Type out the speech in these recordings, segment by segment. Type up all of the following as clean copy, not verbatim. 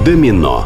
Домино.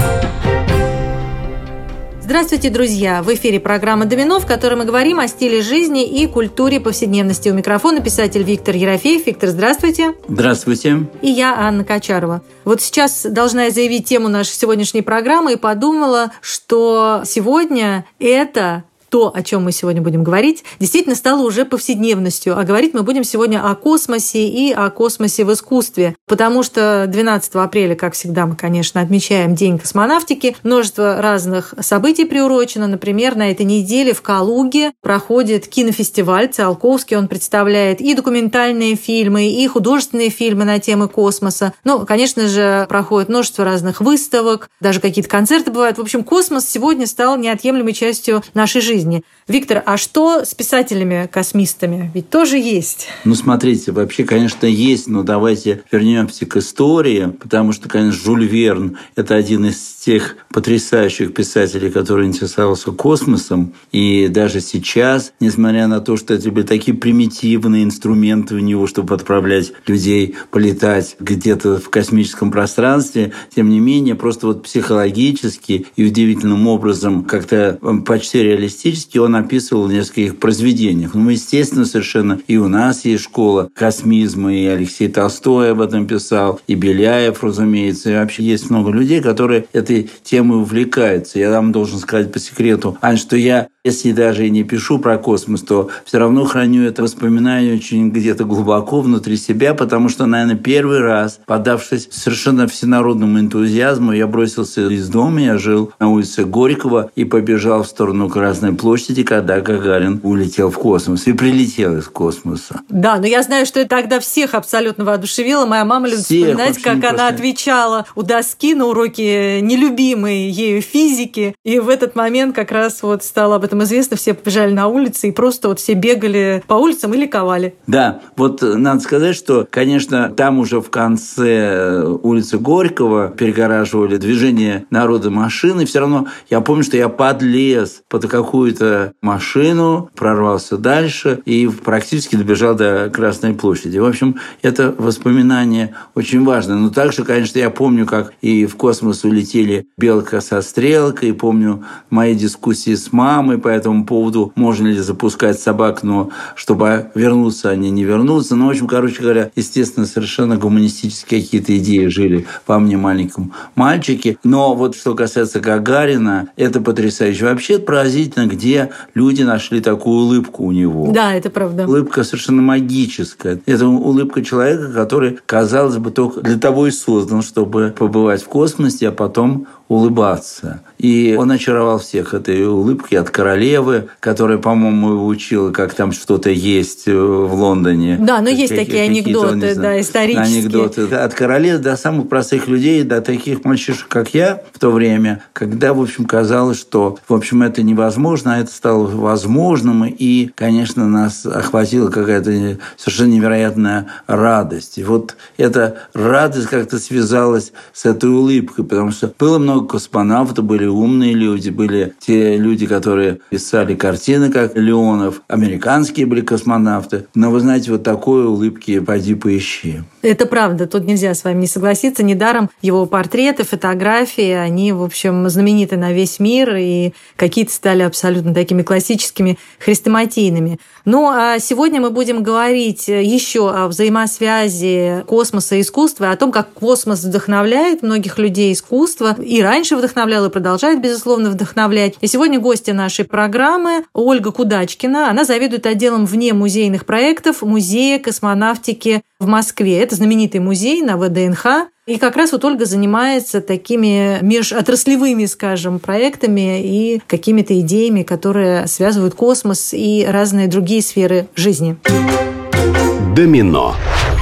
Здравствуйте, друзья! В эфире программа «Домино», в которой мы говорим о стиле жизни и культуре повседневности. У микрофона писатель Виктор Ерофеев. Виктор, здравствуйте! Здравствуйте! И я, Анна Качарова. Вот сейчас должна я заявить тему нашей сегодняшней программы и подумала, что сегодня это... То, о чем мы сегодня будем говорить, действительно стало уже повседневностью. А говорить мы будем сегодня о космосе и о космосе в искусстве. Потому что 12 апреля, как всегда, мы, конечно, отмечаем День космонавтики. Множество разных событий приурочено. Например, на этой неделе в Калуге проходит кинофестиваль Циолковский. Он представляет и документальные фильмы, и художественные фильмы на темы космоса. Ну, конечно же, проходит множество разных выставок, даже какие-то концерты бывают. В общем, космос сегодня стал неотъемлемой частью нашей жизни. Виктор, а что с писателями-космистами? Ведь тоже есть. Ну, смотрите, вообще, конечно, есть, но давайте вернемся к истории, потому что, конечно, Жюль Верн – это один из тех потрясающих писателей, который интересовался космосом. И даже сейчас, несмотря на то, что это были такие примитивные инструменты у него, чтобы отправлять людей полетать где-то в космическом пространстве, тем не менее, просто вот психологически и удивительным образом, как-то почти реалистически, он описывал в нескольких произведениях. Ну, естественно, совершенно и у нас есть школа космизма, и Алексей Толстой об этом писал, и Беляев, разумеется, и вообще есть много людей, которые этой темой увлекаются. Я вам должен сказать по секрету, Ань, что я, если даже и не пишу про космос, то все равно храню это воспоминание очень где-то глубоко внутри себя, потому что, наверное, первый раз, поддавшись совершенно всенародному энтузиазму, я бросился из дома, я жил на улице Горького и побежал в сторону Красной площади, когда Гагарин улетел в космос и прилетел из космоса. Да, но я знаю, что это тогда всех абсолютно воодушевило. Моя мама любит вспоминать, как она отвечала у доски на уроке нелюбимой ею физики. И в этот момент как раз вот стало об этом известно, все побежали на улицы и просто вот все бегали по улицам и ликовали. Да, вот надо сказать, что, конечно, там уже в конце улицы Горького перегораживали движение народа машины. Все равно я помню, что я подлез под какую-то машину, прорвался дальше и практически добежал до Красной площади. В общем, это воспоминание очень важно. Но также, конечно, я помню, как и в космос улетели белка со стрелкой, и помню мои дискуссии с мамой по этому поводу, можно ли запускать собак, но чтобы вернуться, они не вернутся. Ну, в общем, короче говоря, естественно, совершенно гуманистические какие-то идеи жили во мне, маленьком мальчике. Но вот что касается Гагарина, это потрясающе. Вообще поразительно, где люди нашли такую улыбку у него. Да, это правда. Улыбка совершенно магическая. Это улыбка человека, который, казалось бы, только для того и создан, чтобы побывать в космосе, а потом улыбаться. И он очаровал всех этой улыбкой от королевы, которая, по-моему, его учила, как там что-то есть в Лондоне. Да, но есть такие анекдоты, да, исторические. Анекдоты. От королев до самых простых людей, до таких мальчишек, как я в то время, когда, в общем, казалось, что, в общем, это невозможно, а это стало возможным, и, конечно, нас охватила какая-то совершенно невероятная радость. И вот эта радость как-то связалась с этой улыбкой, потому что было много космонавтов, были умные люди, были те люди, которые писали картины, как Леонов, американские были космонавты. Но, вы знаете, вот такой улыбки пойди поищи. Это правда, тут нельзя с вами не согласиться. Недаром его портреты, фотографии, они, в общем, знамениты на весь мир, и какие-то стали абсолютно такими классическими, хрестоматийными. Ну, а сегодня мы будем говорить еще о взаимосвязи космоса и искусства, о том, как космос вдохновляет многих людей искусства, и раньше вдохновлял, и продолжает, безусловно, вдохновлять. И сегодня гостья нашей программы Ольга Кудачкина. Она заведует отделом внемузейных проектов Музея космонавтики в Москве. Это знаменитый музей на ВДНХ. И как раз вот Ольга занимается такими межотраслевыми, скажем, проектами и какими-то идеями, которые связывают космос и разные другие сферы жизни. Домино.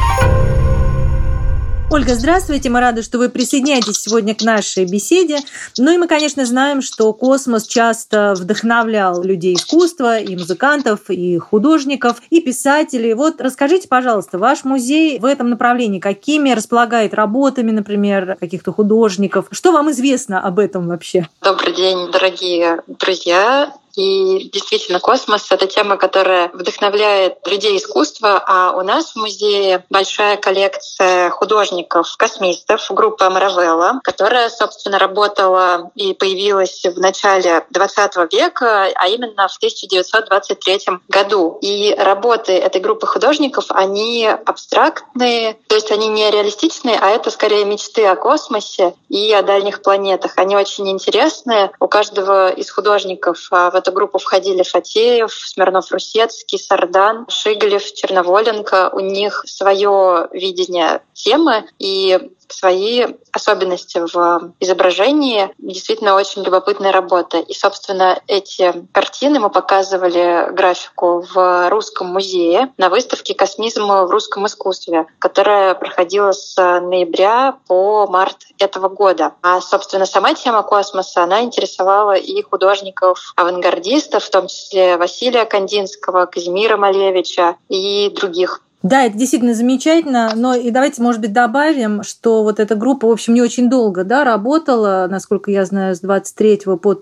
Ольга, здравствуйте, мы рады, что вы присоединяетесь сегодня к нашей беседе. Ну и мы, конечно, знаем, что космос часто вдохновлял людей искусства, и музыкантов, и художников, и писателей. Вот расскажите, пожалуйста, ваш музей в этом направлении, какими располагает работами, например, каких-то художников? Что вам известно об этом вообще? Добрый день, дорогие друзья. И действительно, космос — это тема, которая вдохновляет людей искусства, а у нас в музее большая коллекция художников-космистов группы Амаравелла, которая, собственно, работала и появилась в начале XX века, а именно в 1923 году. И работы этой группы художников, они абстрактные, то есть они не реалистичные, а это скорее мечты о космосе и о дальних планетах. Они очень интересные. У каждого из художников в эту группу входили Фатеев, Смирнов-Русецкий, Сардан, Шигалев, Черноволенко. У них свое видение темы и свои особенности в изображении. Действительно очень любопытная работа. И, собственно, эти картины мы показывали графику в Русском музее на выставке «Космизм в русском искусстве», которая проходила с ноября по март этого года. А, собственно, сама тема космоса, она интересовала и художников-авангардистов, в том числе Василия Кандинского, Казимира Малевича и других. Да, это действительно замечательно, но и давайте, может быть, добавим, что вот эта группа, в общем, не очень долго, да, работала, насколько я знаю, с 23 по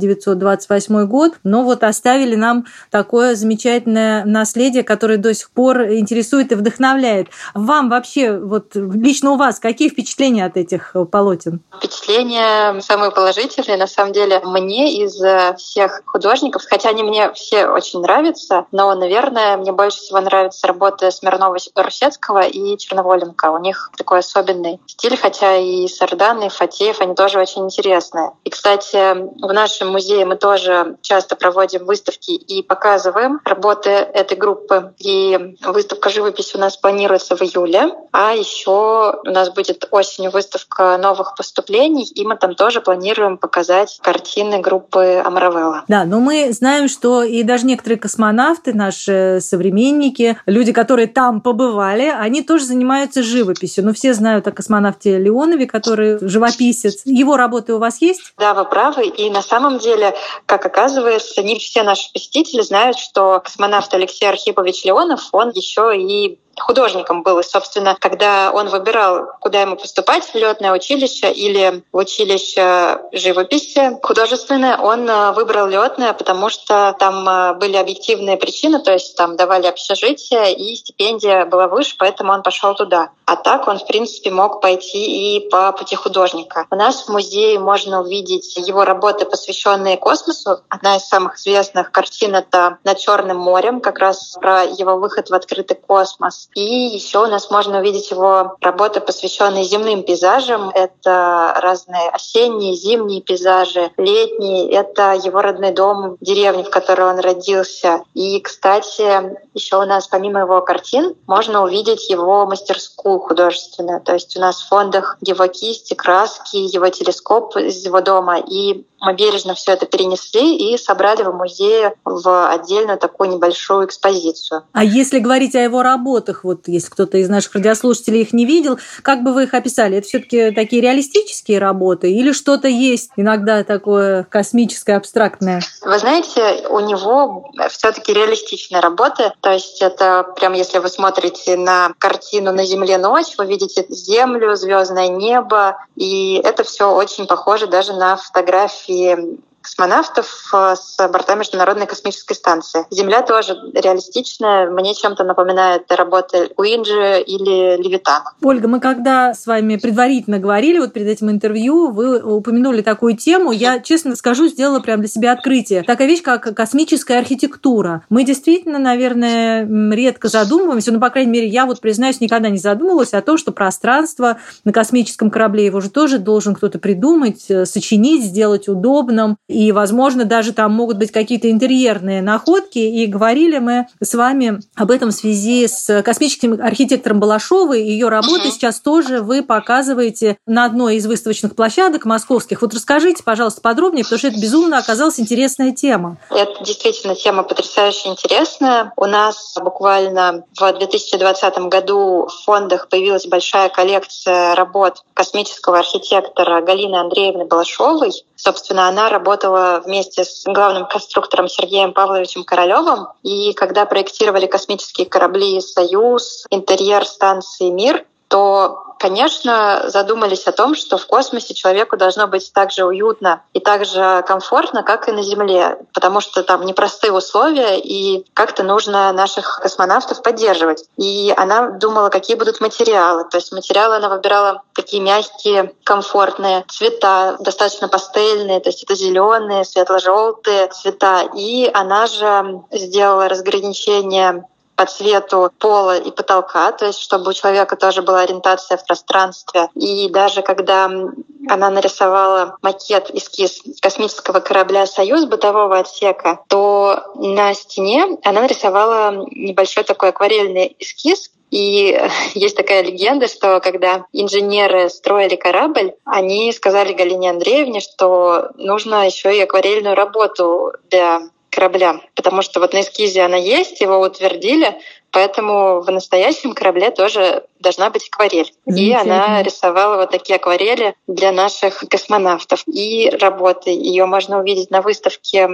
1928 год, но вот оставили нам такое замечательное наследие, которое до сих пор интересует и вдохновляет. Вам вообще, вот лично у вас, какие впечатления от этих полотен? Впечатления самые положительные, на самом деле, мне из всех художников, хотя они мне все очень нравятся, но, наверное, мне больше всего нравится работа Смирнова-Русецкого и Черноволенко. У них такой особенный стиль, хотя и Сардан, и Фатеев, они тоже очень интересные. И, кстати, в нашем музее мы тоже часто проводим выставки и показываем работы этой группы. И выставка живописи у нас планируется в июле, а еще у нас будет осенью выставка новых поступлений, и мы там тоже планируем показать картины группы Амаравелла. Да, но мы знаем, что и даже некоторые космонавты, наши современники, люди, которые там побывали, они тоже занимаются живописью. Ну, все знают о космонавте Леонове, который живописец. Его работы у вас есть? Да, вы правы. И на самом деле, как оказывается, не все наши посетители знают, что космонавт Алексей Архипович Леонов, он еще и художником был. И, собственно, когда он выбирал, куда ему поступать, в летное училище или в училище живописи художественное, он выбрал летное, потому что там были объективные причины, то есть там давали общежитие, и стипендия была выше, поэтому он пошел туда. А так он, в принципе, мог пойти и по пути художника. У нас в музее можно увидеть его работы, посвященные космосу. Одна из самых известных картин — это «Над Черным морем», как раз про его выход в открытый космос. И еще у нас можно увидеть его работы, посвященные земным пейзажам. Это разные осенние, зимние пейзажи, летние. Это его родной дом, деревня, в которой он родился. И, кстати, еще у нас помимо его картин можно увидеть его мастерскую художественную. То есть у нас в фондах его кисти, краски, его телескоп из его дома. И мы бережно все это перенесли и собрали в музее в отдельную такую небольшую экспозицию. А если говорить о его работах, вот если кто-то из наших радиослушателей их не видел, как бы вы их описали? Это все-таки такие реалистические работы или что-то есть иногда такое космическое, абстрактное? Вы знаете, у него все-таки реалистичные работы. То есть это прям, если вы смотрите на картину «На земле ночь», вы видите Землю, звездное небо, и это все очень похоже даже на фотографии космонавтов с борта Международной космической станции. Земля тоже реалистичная, мне чем-то напоминает работы Уинджи или Левитана. Ольга, мы когда с вами предварительно говорили, вот перед этим интервью, вы упомянули такую тему, я, честно скажу, сделала прям для себя открытие. Такая вещь, как космическая архитектура. Мы действительно, наверное, редко задумываемся, ну, по крайней мере, я вот, признаюсь, никогда не задумывалась о том, что пространство на космическом корабле, его же тоже должен кто-то придумать, сочинить, сделать удобным. И, возможно, даже там могут быть какие-то интерьерные находки. И говорили мы с вами об этом в связи с космическим архитектором Балашовой. Ее работы сейчас тоже вы показываете на одной из выставочных площадок московских. Вот расскажите, пожалуйста, подробнее, потому что это безумно оказалась интересная тема. Это действительно тема потрясающе интересная. У нас буквально в 2020 году в фондах появилась большая коллекция работ космического архитектора Галины Андреевны Балашовой. Собственно, она работала вместе с главным конструктором Сергеем Павловичем Королёвым. И когда проектировали космические корабли «Союз», интерьер станции «Мир», то конечно, задумались о том, что в космосе человеку должно быть так же уютно и так же комфортно, как и на Земле, потому что там непростые условия, и как-то нужно наших космонавтов поддерживать. И она думала, какие будут материалы. То есть материалы она выбирала такие мягкие, комфортные, цвета достаточно пастельные, то есть это зеленые, светло-желтые цвета. И она же сделала разграничение по цвету пола и потолка, то есть чтобы у человека тоже была ориентация в пространстве. И даже когда она нарисовала макет, эскиз космического корабля «Союз» бытового отсека, то на стене она нарисовала небольшой такой акварельный эскиз. И есть такая легенда, что когда инженеры строили корабль, они сказали Галине Андреевне, что нужно еще и акварельную работу для корабля, потому что вот на эскизе она есть, его утвердили, поэтому в настоящем корабле тоже должна быть акварель. И она рисовала вот такие акварели для наших космонавтов. И работы ее можно увидеть на выставке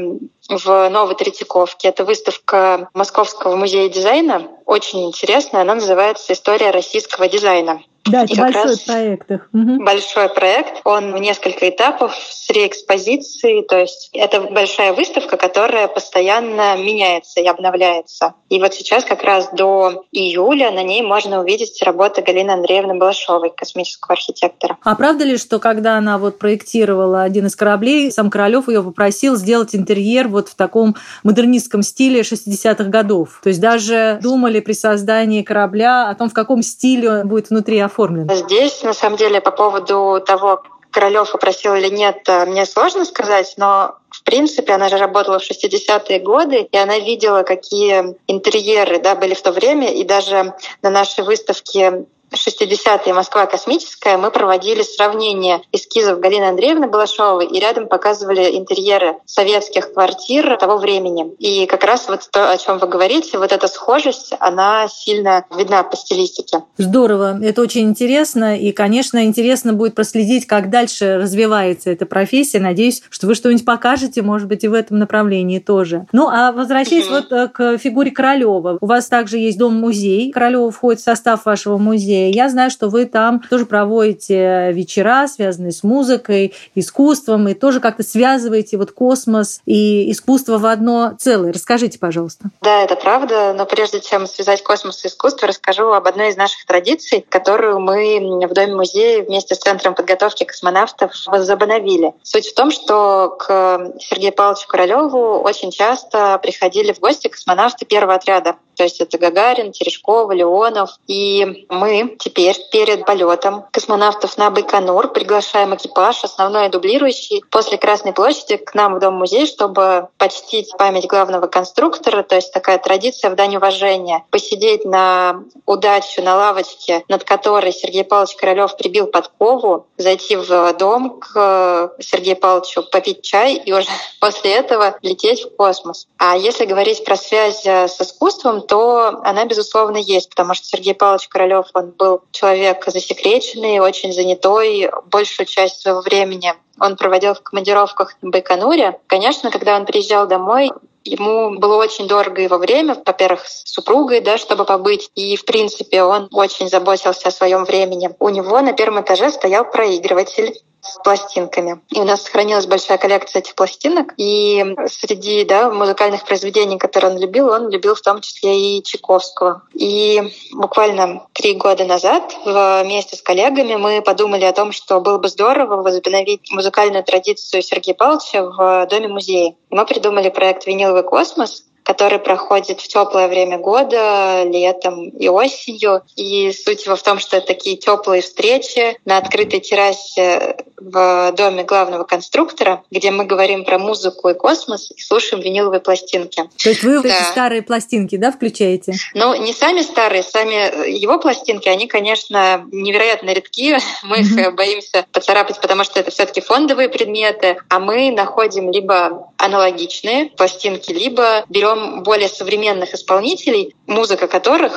в Новой Третьяковке. Это выставка Московского музея дизайна. Очень интересная. Она называется «История российского дизайна». Да, это большой проект их. Большой проект. Он в несколько этапов с реэкспозицией. То есть это большая выставка, которая постоянно меняется и обновляется. И вот сейчас как раз до июля на ней можно увидеть работы Галины Андреевны Балашовой, космического архитектора. А правда ли, что когда она вот проектировала один из кораблей, сам Королёв ее попросил сделать интерьер вот в таком модернистском стиле 60-х годов? То есть даже думали при создании корабля о том, в каком стиле он будет внутри оформлен? Здесь, на самом деле, по поводу того, Королёв попросил или нет, мне сложно сказать, но в принципе, она же работала в 60-е годы, и она видела, какие интерьеры были в то время, и даже на нашей выставке 60-е «Москва космическая» мы проводили сравнение эскизов Галины Андреевны Балашовой и рядом показывали интерьеры советских квартир того времени. И как раз вот то, о чем вы говорите, вот эта схожесть, она сильно видна по стилистике. Здорово, это очень интересно, и, конечно, интересно будет проследить, как дальше развивается эта профессия. Надеюсь, что вы что-нибудь покажете, может быть, и в этом направлении тоже. Ну, а возвращаясь вот к фигуре Королёва, у вас также есть дом-музей. Королёва входит в состав вашего музея. Я знаю, что вы там тоже проводите вечера, связанные с музыкой, искусством, и тоже как-то связываете вот космос и искусство в одно целое. Расскажите, пожалуйста. Да, это правда, но прежде чем связать космос и искусство, расскажу об одной из наших традиций, которую мы в Доме-музее вместе с Центром подготовки космонавтов возобновили. Суть в том, что к Сергею Павловичу Королёву очень часто приходили в гости космонавты первого отряда. То есть это Гагарин, Терешкова, Леонов. И мы теперь перед полетом космонавтов на Байконур приглашаем экипаж, основной и дублирующий, после Красной площади к нам в Дом-музей, чтобы почтить память главного конструктора. То есть такая традиция в дань уважения. Посидеть на удачу на лавочке, над которой Сергей Павлович Королёв прибил подкову, зайти в дом к Сергею Павловичу, попить чай и уже после этого лететь в космос. А если говорить про связь с искусством, то она, безусловно, есть, потому что Сергей Павлович Королёв, он был человек засекреченный, очень занятой, большую часть своего времени он проводил в командировках на Байконуре. Конечно, когда он приезжал домой, ему было очень дорого его время, во-первых, с супругой, чтобы побыть. И, в принципе, он очень заботился о своем времени. У него на первом этаже стоял проигрыватель с пластинками. И у нас сохранилась большая коллекция этих пластинок. И среди музыкальных произведений, которые он любил в том числе и Чайковского. И буквально 3 года назад вместе с коллегами мы подумали о том, что было бы здорово возобновить музыкальную традицию Сергея Павловича в Доме-музее. Мы придумали проект «Виниловый космос», который проходит в теплое время года, летом и осенью. И суть его в том, что это такие теплые встречи на открытой террасе в доме главного конструктора, где мы говорим про музыку и космос и слушаем виниловые пластинки. То есть вы эти старые пластинки, включаете? Ну, не сами старые, сами его пластинки, они, конечно, невероятно редки. Мы их боимся поцарапать, потому что это все-таки фондовые предметы, а мы находим либо аналогичные пластинки, либо берем более современных исполнителей, музыка которых, к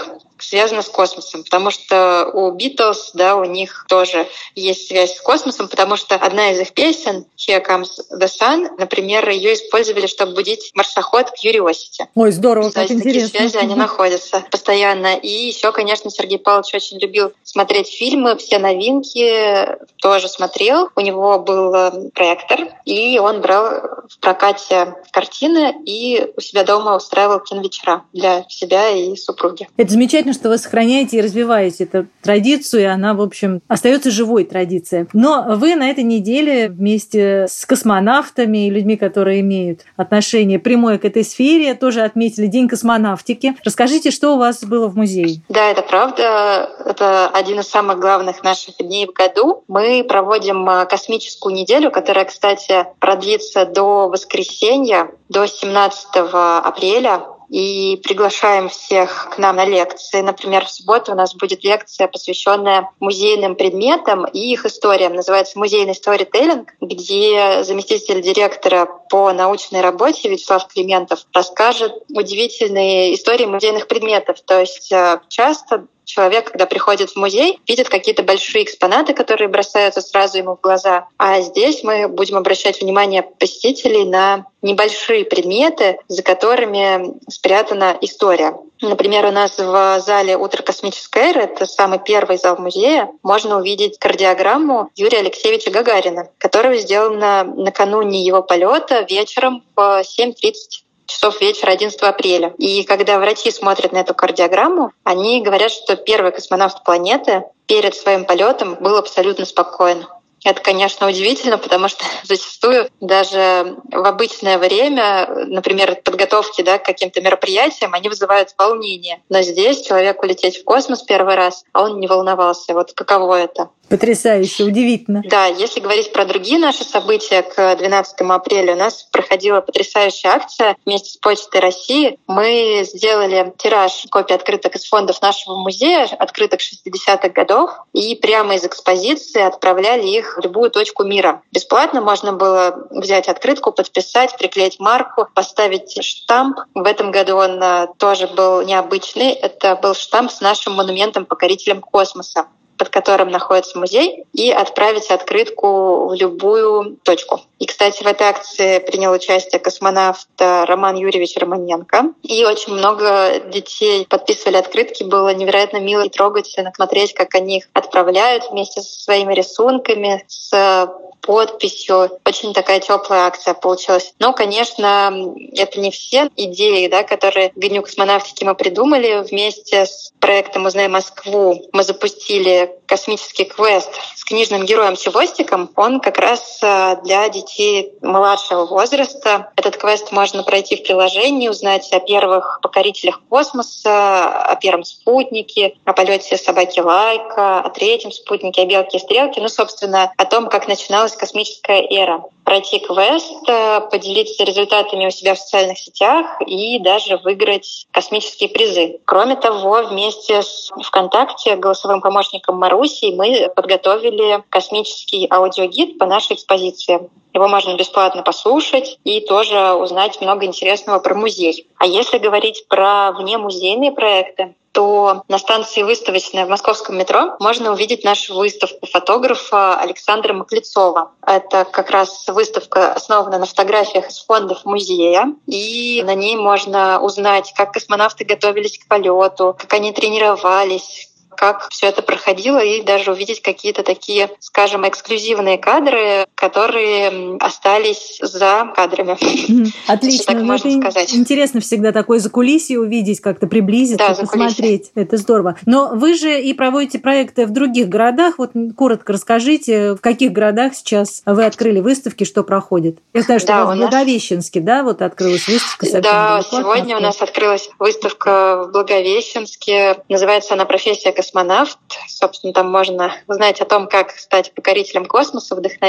связано с космосом, потому что у Битлз, да, у них тоже есть связь с космосом, потому что одна из их песен «Here Comes the Sun», например, ее использовали, чтобы будить марсоход Curiosity. Ой, здорово, как интересно. Такие связи, они находятся постоянно. И еще, конечно, Сергей Павлович очень любил смотреть фильмы, все новинки тоже смотрел. У него был проектор, и он брал в прокате картины и у себя дома устраивал киновечера для себя и супруги. Это замечательно, что вы сохраняете и развиваете эту традицию, и она, в общем, остается живой традицией. Но вы на этой неделе вместе с космонавтами и людьми, которые имеют отношение прямое к этой сфере, тоже отметили День космонавтики. Расскажите, что у вас было в музее? Да, это правда. Это один из самых главных наших дней в году. Мы проводим космическую неделю, которая, кстати, продлится до воскресенья, до 17 апреля. И приглашаем всех к нам на лекции. Например, в субботу у нас будет лекция, посвященная музейным предметам и их историям. Называется «Музейный сторителлинг», где заместитель директора по научной работе Вячеслав Климентов расскажет удивительные истории музейных предметов. То есть часто человек, когда приходит в музей, видит какие-то большие экспонаты, которые бросаются сразу ему в глаза. А здесь мы будем обращать внимание посетителей на небольшие предметы, за которыми спрятана история. Например, у нас в зале «Утро космической эры», это самый первый зал музея, можно увидеть кардиограмму Юрия Алексеевича Гагарина, которая сделана накануне его полета вечером в 7:30 часов вечера 11 апреля. И когда врачи смотрят на эту кардиограмму, они говорят, что первый космонавт планеты перед своим полетом был абсолютно спокоен. Это, конечно, удивительно, потому что зачастую даже в обычное время, например, подготовки к каким-то мероприятиям, они вызывают волнение. Но здесь человеку лететь в космос первый раз, а он не волновался. Вот каково это? Потрясающе, удивительно. Да, если говорить про другие наши события, к 12 апреля у нас проходила потрясающая акция вместе с Почтой России. Мы сделали тираж копий открыток из фондов нашего музея, открыток 60-х годов, и прямо из экспозиции отправляли их в любую точку мира. Бесплатно можно было взять открытку, подписать, приклеить марку, поставить штамп. В этом году он тоже был необычный. Это был штамп с нашим монументом покорителям космоса, под которым находится музей, и отправить открытку в любую точку. И, кстати, в этой акции принял участие космонавт Роман Юрьевич Романенко. И очень много детей подписывали открытки. Было невероятно мило и трогательно смотреть, как они их отправляют вместе со своими рисунками, с подписью. Очень такая теплая акция получилась. Но, конечно, это не все идеи, которые в Дню космонавтики мы придумали. Вместе с проектом «Узнай Москву» мы запустили космический квест с книжным героем Чевостиком. Он как раз для детей младшего возраста. Этот квест можно пройти в приложении, узнать о первых покорителях космоса, о первом спутнике, о полете собаки Лайка, о третьем спутнике, о белке и стрелке. Собственно, о том, как начиналась космическая эра. Пройти квест, поделиться результатами у себя в социальных сетях и даже выиграть космические призы. Кроме того, вместе с ВКонтакте, голосовым помощником Марусей, мы подготовили космический аудиогид по нашей экспозиции. Его можно бесплатно послушать и тоже узнать много интересного про музей. А если говорить про внемузейные проекты, то на станции выставочная в московском метро можно увидеть нашу выставку фотографа Александра Маклецова. Это как раз выставка основана на фотографиях из фондов музея, и на ней можно узнать, как космонавты готовились к полету, как они тренировались, как все это проходило, и даже увидеть какие-то такие, скажем, эксклюзивные кадры, которые остались за кадрами. Отлично. Так можно сказать. Интересно всегда такое закулисье увидеть, как-то приблизиться, посмотреть. Это здорово. Но вы же и проводите проекты в других городах. Вот коротко расскажите, в каких городах сейчас вы открыли выставки, что проходит? Я знаю, что в Благовещенске, открылась выставка. Да, сегодня у нас открылась выставка в Благовещенске. Называется она «Профессия космонавт». Собственно, там можно узнать о том, как стать покорителем космоса, вдохновиться,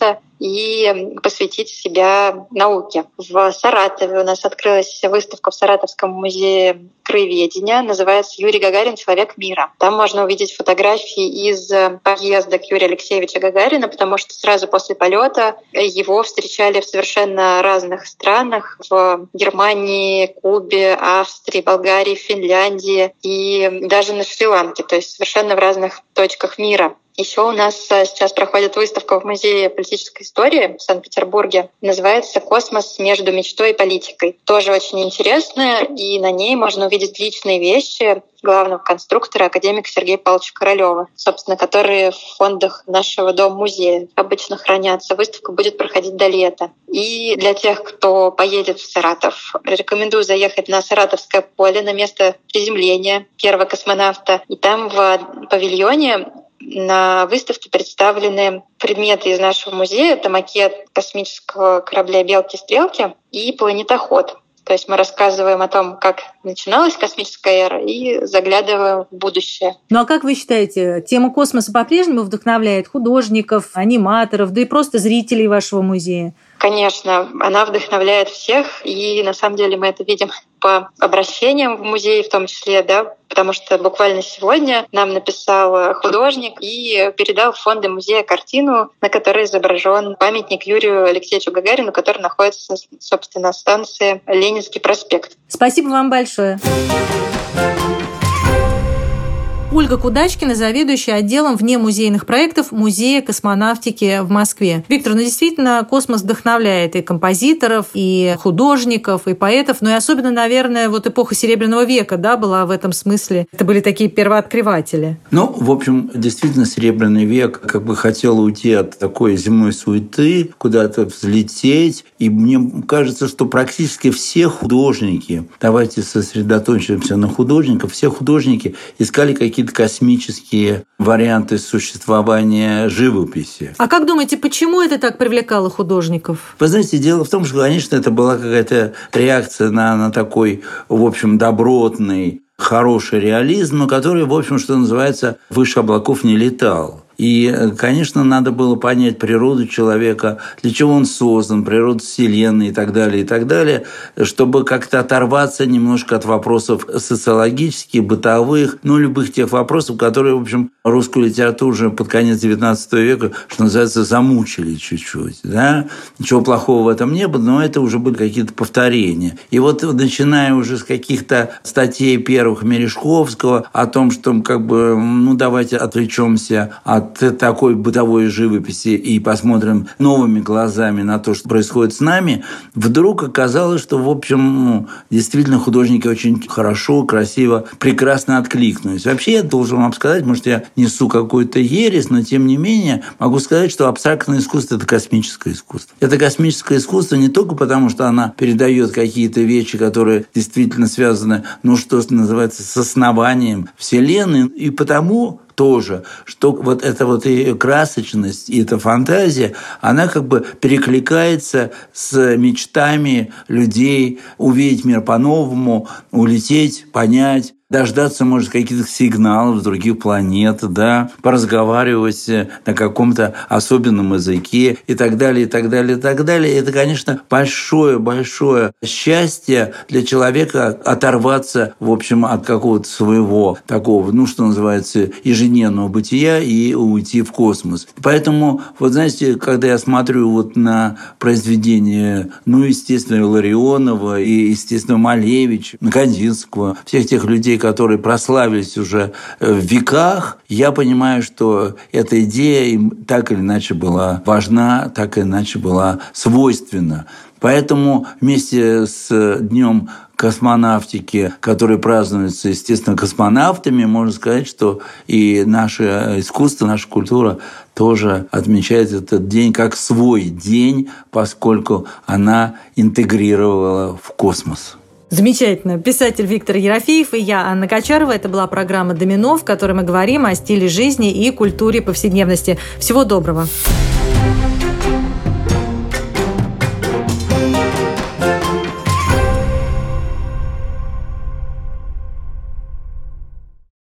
развиваться и посвятить себя науке. В Саратове у нас открылась выставка в Саратовском музее краеведения, называется «Юрий Гагарин. Человек мира». Там можно увидеть фотографии из поездок Юрия Алексеевича Гагарина, потому что сразу после полета его встречали в совершенно разных странах: в Германии, Кубе, Австрии, Болгарии, Финляндии и даже на Шри-Ланке, то есть совершенно в разных точках мира. Еще у нас сейчас проходит выставка в Музее политической истории в Санкт-Петербурге. Называется «Космос между мечтой и политикой». Тоже очень интересная, и на ней можно увидеть личные вещи главного конструктора, академика Сергея Павловича Королёва, собственно, которые в фондах нашего дома-музея обычно хранятся. Выставка будет проходить до лета. И для тех, кто поедет в Саратов, рекомендую заехать на Саратовское поле, на место приземления первого космонавта. И там в павильоне на выставке представлены предметы из нашего музея. Это макет космического корабля «Белки-стрелки» и планетоход. То есть мы рассказываем о том, как начиналась космическая эра, и заглядываем в будущее. Ну а как вы считаете, тема космоса по-прежнему вдохновляет художников, аниматоров, да и просто зрителей вашего музея? Конечно, она вдохновляет всех, и на самом деле мы это видим по обращениям в музей в том числе, да, потому что буквально сегодня нам написал художник и передал в фонды музея картину, на которой изображен памятник Юрию Алексеевичу Гагарину, который находится, собственно, на станции Ленинский проспект. Спасибо вам большое. Ольга Кудачкина, заведующая отделом внемузейных проектов Музея космонавтики в Москве. Виктор, действительно, космос вдохновляет и композиторов, и художников, и поэтов, но и особенно, наверное, эпоха Серебряного века, да, была в этом смысле. Это были такие первооткрыватели. В общем, действительно, Серебряный век хотел уйти от такой земной суеты, куда-то взлететь. И мне кажется, что практически все художники, давайте сосредоточимся на художниках, все художники искали какие-то космические варианты существования живописи. А как думаете, почему это так привлекало художников? Вы знаете, дело в том, что, конечно, это была какая-то реакция на такой, в общем, добротный, хороший реализм, но который, в общем, что называется, выше облаков не летал. И, конечно, надо было понять природу человека, для чего он создан, природу Вселенной и так далее, чтобы как-то оторваться немножко от вопросов социологических, бытовых, любых тех вопросов, которые, в общем, русскую литературу уже под конец XIX века, что называется, замучили чуть-чуть. Да? Ничего плохого в этом не было, но это уже были какие-то повторения. И начиная уже с каких-то статей первых Мережковского о том, что давайте отвлечемся от такой бытовой живописи и посмотрим новыми глазами на то, что происходит с нами, вдруг оказалось, что, в общем, действительно художники очень хорошо, красиво, прекрасно откликнулись. Вообще, я должен вам сказать, может, я несу какую-то ересь, но, тем не менее, могу сказать, что абстрактное искусство – это космическое искусство. Это космическое искусство не только потому, что она передает какие-то вещи, которые действительно связаны, что называется, с основанием Вселенной, и потому тоже, что эта и красочность, и эта фантазия, она перекликается с мечтами людей увидеть мир по-новому, улететь, понять, дождаться, может, каких-то сигналов с других планет, да, поразговаривать на каком-то особенном языке и так далее, и так далее, и так далее. Это, конечно, большое-большое счастье для человека оторваться, в общем, от какого-то своего такого, что называется, ежедневного бытия и уйти в космос. Поэтому, знаете, когда я смотрю на произведения, естественно, Илларионова и, естественно, Малевича, Кандинского, всех тех людей, которые прославились уже в веках, я понимаю, что эта идея им так или иначе была важна, так или иначе была свойственна. Поэтому вместе с Днем космонавтики, который празднуется, естественно, космонавтами, можно сказать, что и наше искусство, наша культура тоже отмечает этот день как свой день, поскольку она интегрировала в космос. Замечательно. Писатель Виктор Ерофеев и я, Анна Качарова. Это была программа «Домино», в которой мы говорим о стиле жизни и культуре повседневности. Всего доброго.